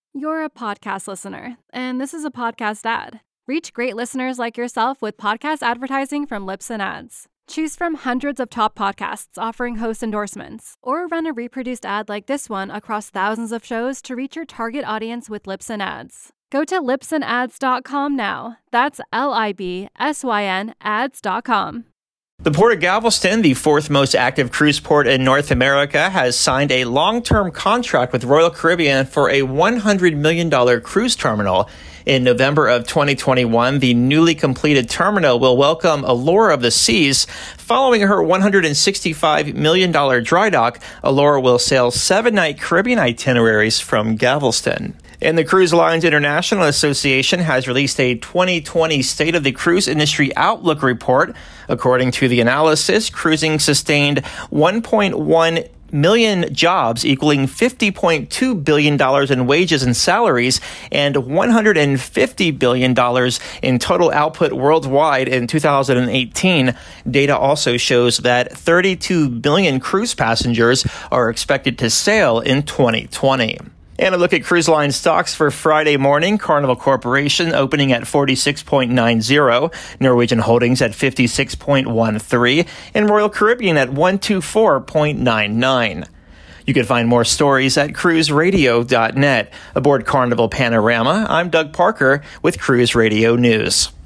You're a podcast listener, and this is a podcast ad. Reach great listeners like yourself with podcast advertising from Libsyn Ads. Choose from hundreds of top podcasts offering host endorsements, or run a reproduced ad like this one across thousands of shows to reach your target audience with Libsyn Ads. Go to libsynads.com now. That's LIBSYN ads.com. The Port of Galveston, the fourth most active cruise port in North America, has signed a long-term contract with Royal Caribbean for a $100 million cruise terminal. In November of 2021, the newly completed terminal will welcome Allure of the Seas. Following her $165 million dry dock, Allure will sail 7-night Caribbean itineraries from Galveston. And the Cruise Lines International Association has released a 2020 State of the Cruise Industry Outlook report. According to the analysis, cruising sustained 1.1 million jobs, equaling $50.2 billion in wages and salaries, and $150 billion in total output worldwide in 2018. Data also shows that 32 billion cruise passengers are expected to sail in 2020. And a look at cruise line stocks for Friday morning. Carnival Corporation opening at 46.90, Norwegian Holdings at 56.13, and Royal Caribbean at 124.99. You can find more stories at cruiseradio.net. Aboard Carnival Panorama, I'm Doug Parker with Cruise Radio News.